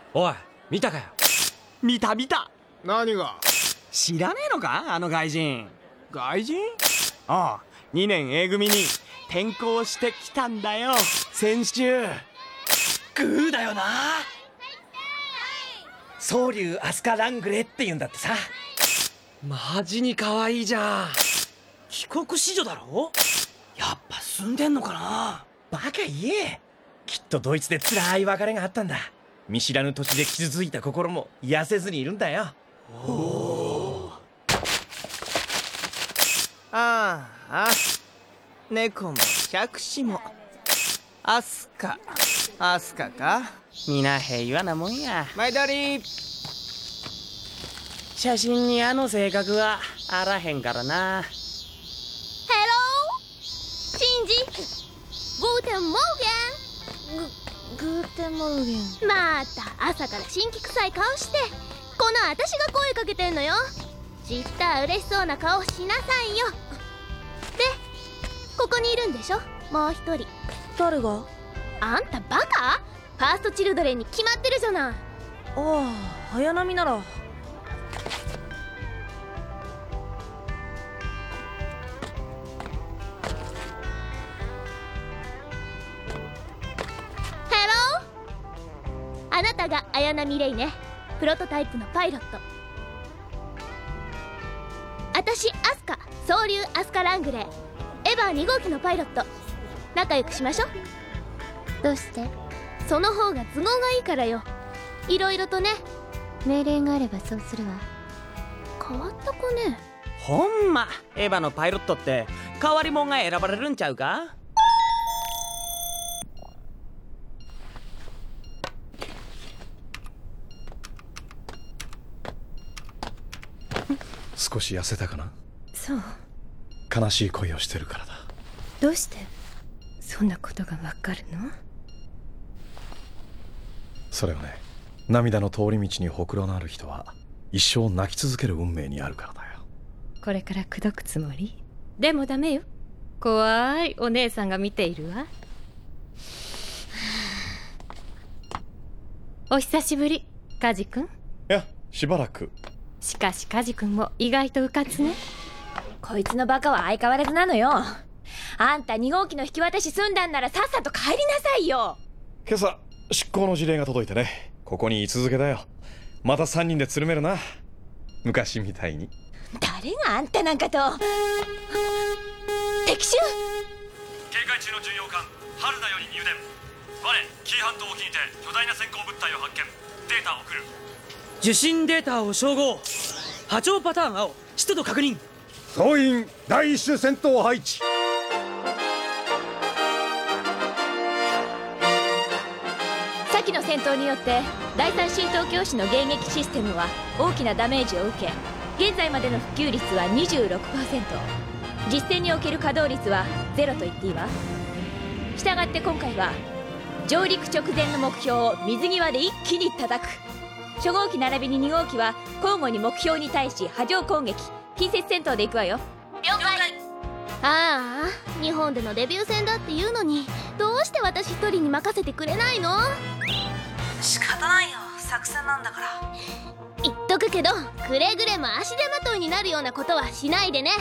おい、見たかよ。 見た見た。 何が？ 知らねえのか、あの外人。 外人？ ああ、2年 A 組に転校してきたんだよ、先週。 グーだよな。宗龍飛鳥ラングレーって言うんだってさ。マジに可愛いじゃん。帰国子女だろ。やっぱ住んでんのかな。バカ言え。きっとドイツで辛い別れがあったんだ。見知らぬ土地で傷ついた心も癒せずにいるんだよ。おお。 ああ、猫も百死もアスカか。皆平和なもんや。前通り。写真にあの性格はあらへんからな。 ヘローシンジ、グーテンモーゲン。グーテンモーゲン。また朝から新規臭い顔して。この私が声かけてんのよ。知った嬉しそうな顔しなさいよ。で、ここにいるんでしょ、もう一人。 誰が？ あんたバカ？ファーストチルドレンに決まってるじゃない。 ああ、綾波なら。 あなたが綾波レイね。プロトタイプのパイロット。私アスカ、総流アスカラングレー、エヴァ2号機のパイロット。仲良くしましょ。どうして？その方が都合がいいからよ。いろいろとね。命令があればそうするわ。変わった子ね。 ほんまエヴァのパイロットって変わり者が選ばれるんちゃうか。 少し痩せたかな。 そう。 悲しい恋をしてるからだ。 どうしてそんなことがわかるの？ それはね、涙の通り道にほくろのある人は一生泣き続ける運命にあるからだよ。 これから口説くつもり？でもダメよ。怖いお姉さんが見ているわ。お久しぶり、カジ君。 いや、しばらく。 しかしカジ君も意外とうかつね。 こいつのバカは相変わらずなのよ。あんた2号機の引き渡し済んだんならさっさと帰りなさいよ。 今朝執行の辞令が届いてね、ここに居続けだよ。また3人でつるめるな、昔みたいに。 誰があんたなんかと。敵襲。 警戒中の巡洋艦春菜より入電。我紀伊半島沖にて巨大な先行物体を発見。データを送る。 受信データを照合。波長パターン青、湿度確認。 総員第一種戦闘配置。 先の戦闘によって第三浸透教師の迎撃システムは大きなダメージを受け、現在までの普及率は 26%、 実戦における稼働率は0と言っていいわ。したがって今回は上陸直前の目標を水際で一気に叩く。初号機並びに2号機は交互に目標に対し波状攻撃、近接戦闘で行くわよ。 了解。ああ、日本でのデビュー戦だっていうのに、どうして私一人に任せてくれないの？ 仕方ないよ、作戦なんだから。 言っとくけど、くれぐれも足手まといになるようなことはしないでね。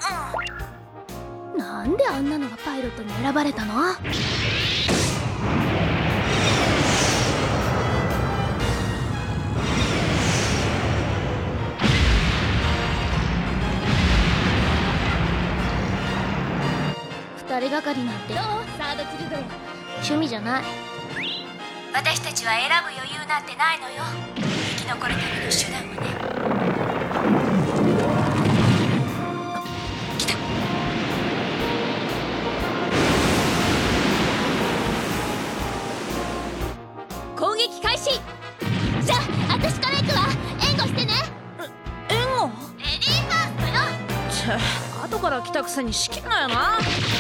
なんであんなのがパイロットに選ばれたの？二人がかりなんてどう？サードチルドレン趣味じゃない。 私たちは選ぶ余裕なんてないのよ。生き残るための手段をね。来た。攻撃開始。 じゃあ私から行くわ。援護してね。 援護？ レディーファーストよ。 後から来たくせに仕切んなよな。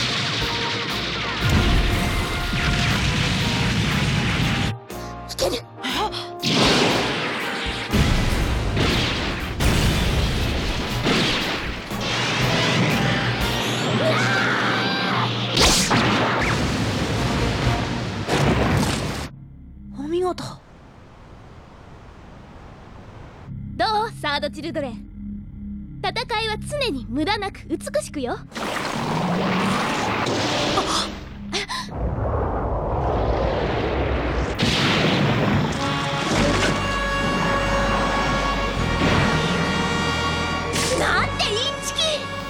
いける。 お見事。 サードチルドレン。戦いは常に無駄なく美しくよ。なんてインチキ！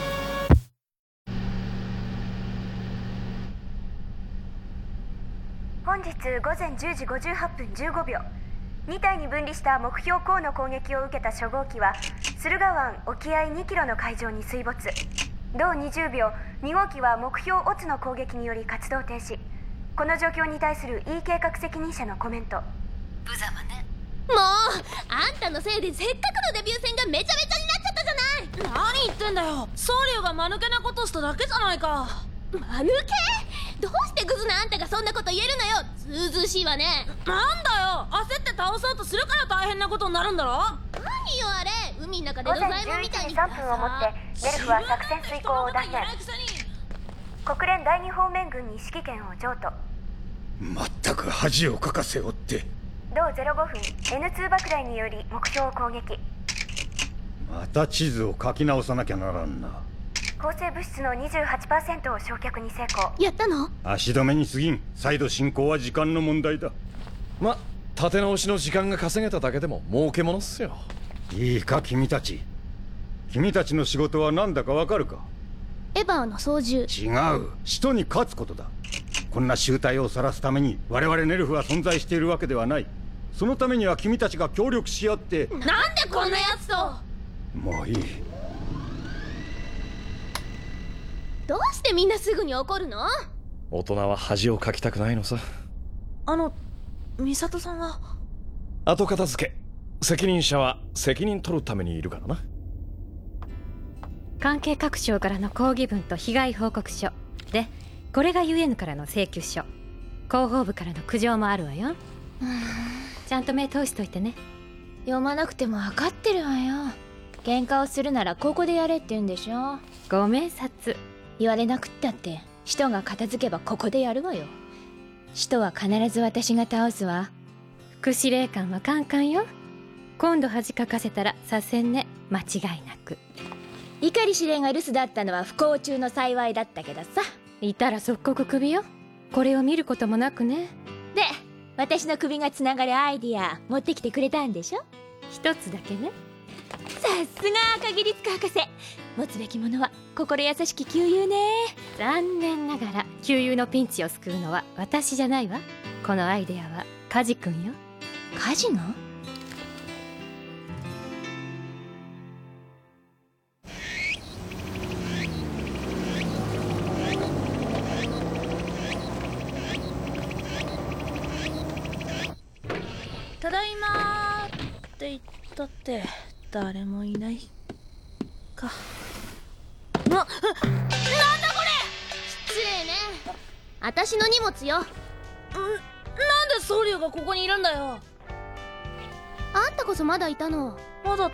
本日午前10時58分15秒、2体に分離した目標項の攻撃を受けた初号機は駿河湾沖合2キロの海上に水没。同20秒、2号機は目標オツの攻撃により活動停止。この状況に対する E 計画責任者のコメント。 無様ね。もうあんたのせいでせっかくのデビュー戦がめちゃめちゃになっちゃったじゃない。 何言ってんだよ。総領が間抜けなことしただけじゃないか。 間抜け？どうしてグズなあんたがそんなこと言えるのよ。ずうずうしいわね。 なんだよ、焦って倒そうとするから大変なことになるんだろ。 何よあれ、海の中で午前ドラえもんみたい 11 に時3分をもってネルフは作戦遂行を断念。国連第2方面軍に指揮権を譲渡。 まったく恥をかかせおって。 同05分 N2 爆弾により目標を攻撃。 また地図を書き直さなきゃならんな。 抗生物質の 28% を焼却に成功。 やったの？ 足止めに過ぎん。再度進行は時間の問題だ。 ま、立て直しの時間が稼げただけでも儲けものっすよ。 いいか君たち。君たちの仕事は何だかわかるか？ エヴァーの操縦。 違う。使徒に勝つことだ。こんな集体を晒すために我々ネルフは存在しているわけではない。そのためには君たちが協力し合って。 なんでこんなやつと。 もういい。 どうしてみんなすぐに怒るの？ 大人は恥をかきたくないのさ。 美里さんは？ 後片付け。責任者は責任取るためにいるからな。 関係各省からの抗議文と被害報告書で、これが UN からの請求書。広報部からの苦情もあるわよ。ちゃんと目通しといてね。 読まなくても分かってるわよ。喧嘩をするならここでやれって言うんでしょ。 ご明察。 言われなくったって使徒が片付けばここでやるわよ。使徒は必ず私が倒すわ。 副司令官はカンカンよ。今度恥かかせたら左遷ね。間違いなく。 碇司令が留守だったのは不幸中の幸いだったけどさ。 いたら即刻クビよ。これを見ることもなくね。 で、私の首がつながるアイディア持ってきてくれたんでしょ。 一つだけね。 さすが限りつく博士。持つべきものは心優しき旧友ね。 残念ながら旧友のピンチを救うのは私じゃないわ。このアイデアはカジ君よ。 カジが？ ただいまーって言ったって誰もいないか。なんだこれ！ 失礼ね。私の荷物よ。 なんで総領がここにいるんだよ。 あんたこそまだいたの。 まだって。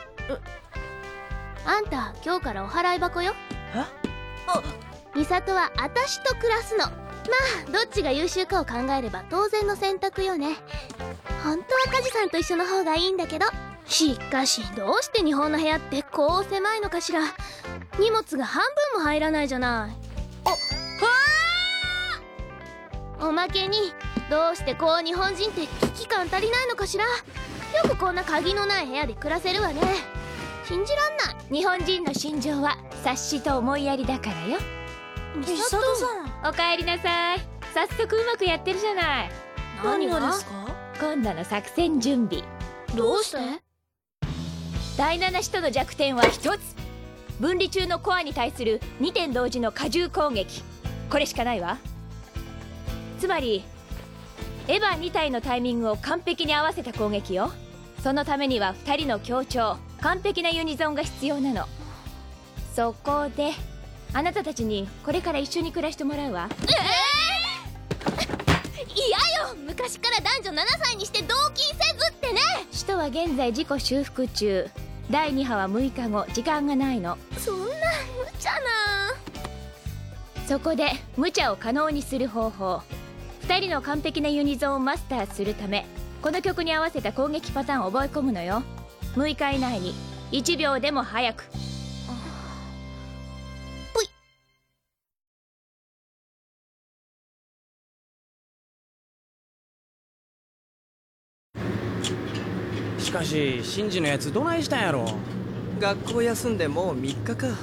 あんた今日からお払い箱よ。美里は私と暮らすの。まあどっちが優秀かを考えれば当然の選択よね。本当は梶さんと一緒の方がいいんだけど、しかしどうして日本の部屋ってこう狭いのかしら。荷物が半分も入らないじゃない。おまけにどうしてこう日本人って危機感足りないのかしら。よくこんな鍵のない部屋で暮らせるわね。信じらんない。 日本人の心情は察しと思いやりだからよ。 美里さん、 おかえりなさい。早速うまくやってるじゃない。 何がですか？ 今度の作戦準備。 どうして？ 第7使徒の弱点は一つ。分離中のコアに対する2点同時の荷重攻撃。これしかないわ。つまりエヴァ2体のタイミングを完璧に合わせた攻撃よ。そのためには2人の協調、完璧なユニゾンが必要なの。そこであなたたちにこれから一緒に暮らしてもらうわ。 嫌よ。昔から男女7歳にして同期せずってね。 使徒は現在自己修復中。第2波は6日後。時間がないの。 そんな無茶な。 そこで無茶を可能にする方法。2人の完璧なユニゾンをマスターするため、この曲に合わせた攻撃パターンを覚え込むのよ。 6日以内に1秒でも早く。 しかしシンジのやつどないしたんやろ。学校休んでもう3日か。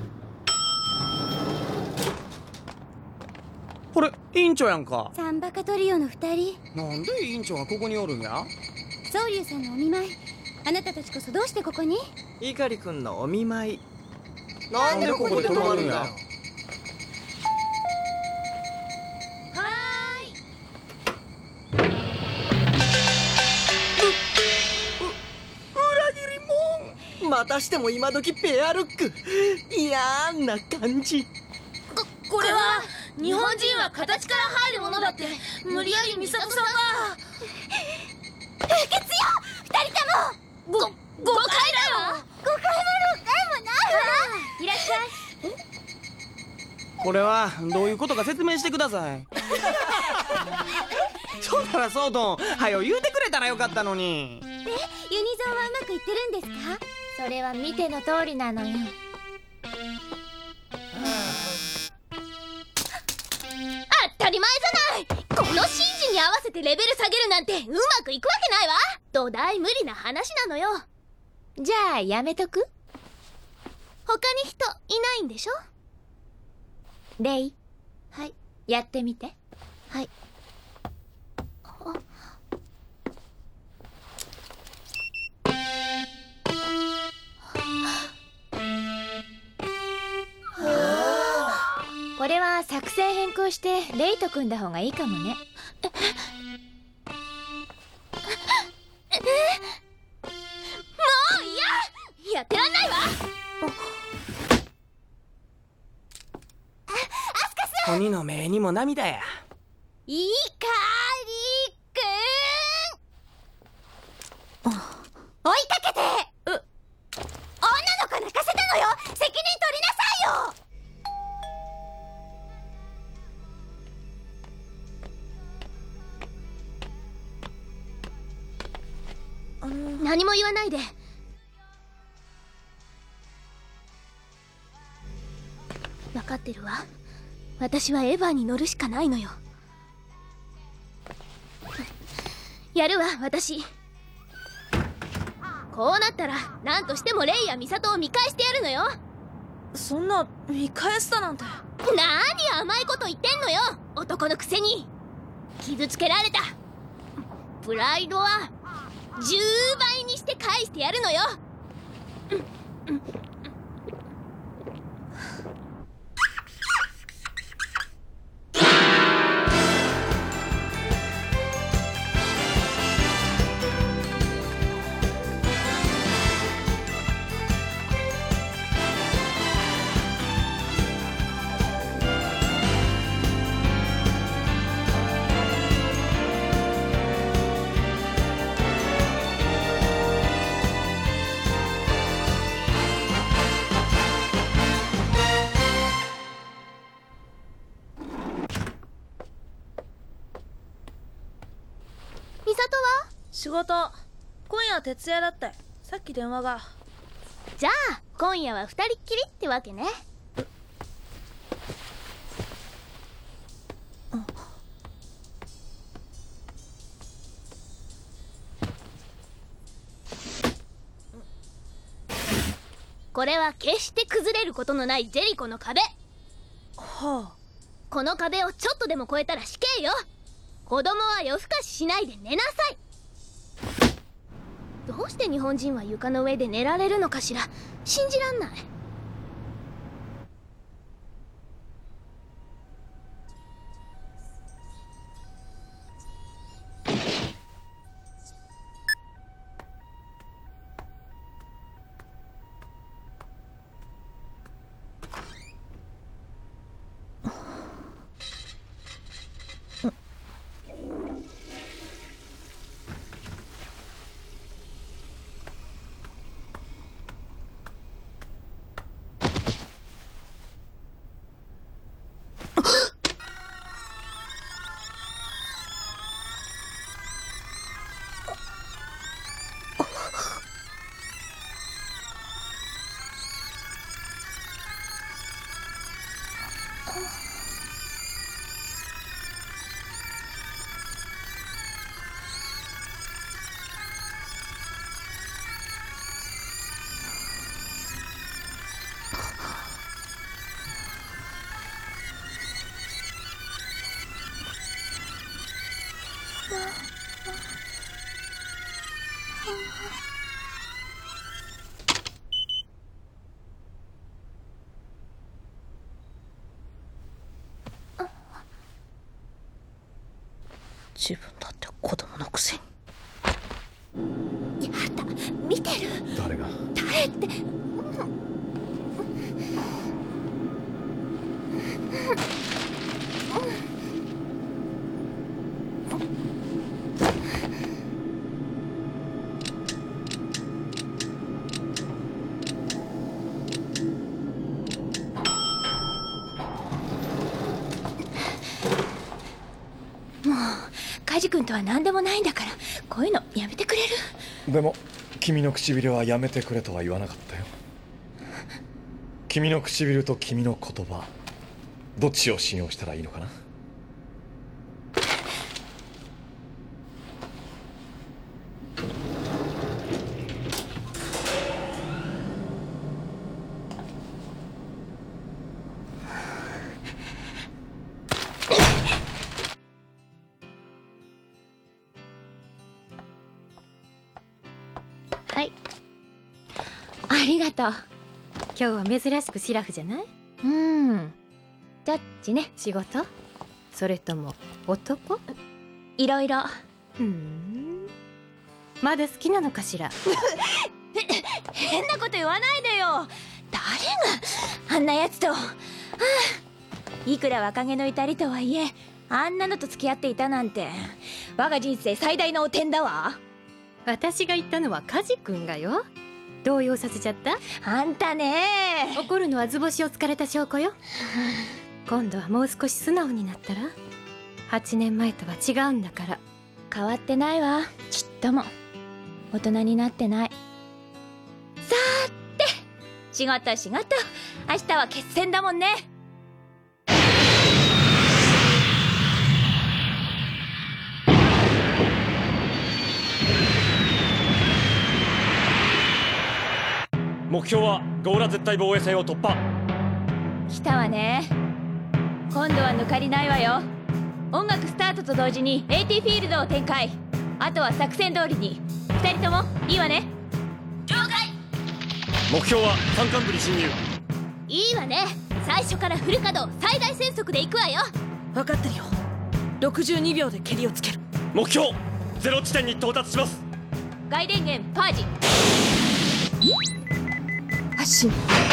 これ委員長やんか。 サンバカトリオの2人。 なんで委員長がここにおるんや。 宗龍さんのお見舞い。あなたたちこそどうしてここに？ 碇くんのお見舞い。なんでここで泊まるんや。 はーい。 裏切りもん。またしても今時ペアルック。嫌な感じ。 これは日本人は形から入るものだって無理やり美里さんが。 不潔よ2人とも。 誤解だよ。 誤解も6回もないわ。 いらっしゃい。 これはどういうことか説明してください。そうならソードン、はよ言うてくれたらよかったのに。 でユニゾンはうまくいってるんですか？ それは見ての通りなのよ。 当たり前じゃない。この神事に合わせてレベル下げるなんてうまくいくわけないわ。土台無理な話なのよ。 じゃあやめとく？ 他に人いないんでしょ？ レイ、 はい。 やってみて。 はい。 これは作戦変更してレイと組んだ方がいいかもね。 もう嫌！やってらんないわ。 鬼の目にも涙や。 いいかりくん。追いかけて。女の子泣かせたのよ。責任取りなさいよ。何も言わないで。分かってるわ。私はエヴァに乗るしかないのよ。やるわ私。こうなったら何としてもレイやミサトを見返してやるのよ。 そんな見返したなんて。 何甘いこと言ってんのよ、男のくせに。傷つけられたプライドは10倍にして返してやるのよ。ミサトは？ 仕事今夜は徹夜だって。さっき電話が。 じゃあ今夜は二人っきりってわけね。これは決して崩れることのないジェリコの壁。 はあ。 この壁をちょっとでも越えたら死刑よ。子供は夜更かししないで寝なさい。どうして日本人は床の上で寝られるのかしら。信じらんない。 自分だって子供のくせに。 やだ、見てる。 誰が？ 誰って。 カジ君とは何でもないんだから、こういうのやめてくれる？ でも君の唇はやめてくれとは言わなかったよ。君の唇と君の言葉、どっちを信用したらいいのかな？ はい、ありがとう。 今日は珍しくシラフじゃない？ ジャッジね。 仕事？それとも男？ いろいろ。 まだ好きなのかしら？ 変なこと言わないでよ。誰があんなやつと。いくら若気の至りとはいえ、あんなのと付き合っていたなんて我が人生最大の汚点だわ。 私が言ったのはカジ君がよ。動揺させちゃった？ あんたね。 怒るのは図星を突かれた証拠よ。今度はもう少し素直になったら。8年前とは違うんだから。 変わってないわ、ちっとも。大人になってない。さーて、仕事明日は決戦だもんね。 目標はゴーラ絶対防衛線を突破。 来たわね。今度は抜かりないわよ。音楽スタートと同時に AT フィールドを展開。あとは作戦通りに。2人ともいいわね。了解。 目標は山間部に侵入。 いいわね。最初からフル稼働最大戦速で行くわよ。 分かってるよ。62秒で蹴りをつける。 目標ゼロ地点に到達します。 外電源パージ。発進。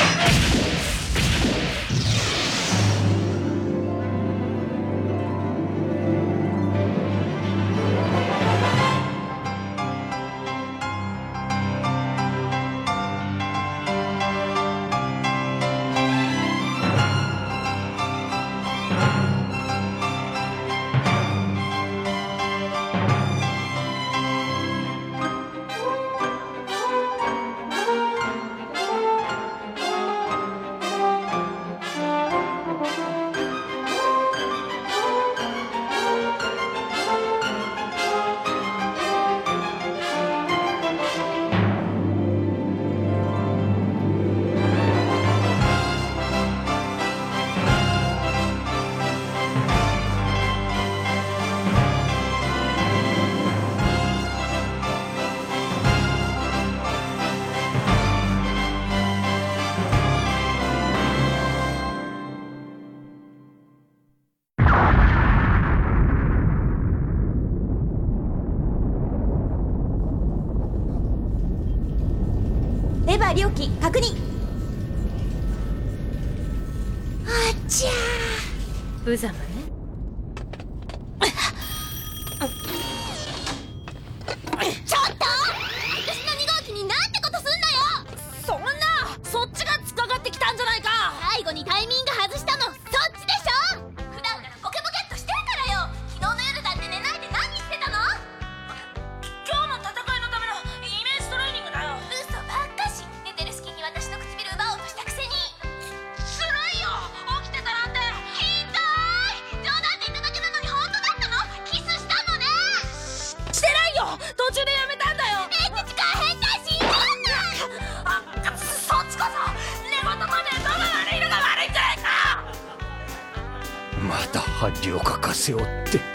レバー料金確認。あっちゃー。 無様ね。 ちょっと、私の2号機になんてことすんのよ。 そんな、そっちが突っかかってきたんじゃないか。 最後にタイミング外したのそっちでしょ。普段からボケボケっとしてるからよ。昨日の夜だって寝ないで何してたの？ 今日の戦いのためのイメージトレーニングだよ。 嘘ばっかし。寝てる隙に私の唇奪おうとしたくせに。 ずるいよ、起きてたなんて。 ひどい。冗談で言っただけなのに本当だったの？キスしたのね。 してないよ、途中でやめたんだよ。 エッチか変だしんじゃんない。 そっちこそ寝言までどの悪いのが悪いんじゃないか。 また恥をかかせおって。